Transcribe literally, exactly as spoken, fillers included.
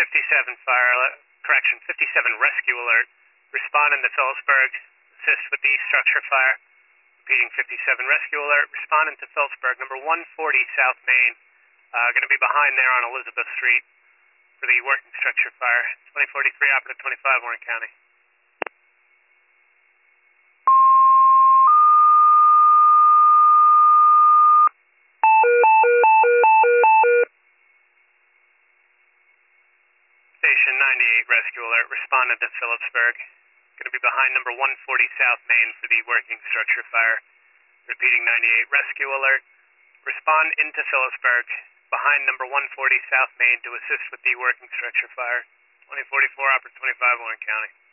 fifty-seven fire, alert, correction, fifty-seven rescue alert. Respond into Phillipsburg. Assist with the structure fire. Repeating fifty-seven rescue alert. Respond into Phillipsburg, number one forty South Main. Uh, going to be behind there on Elizabeth Street for the working structure fire. twenty forty-three, operative twenty-five, Warren County. Station ninety-eight rescue alert. Respond into Phillipsburg. Going to be behind number one forty South Main for the working structure fire. Repeating ninety-eight rescue alert. Respond into Phillipsburg, behind number one forty South Main to assist with the working structure fire. twenty forty-four, operative twenty-five, Warren County.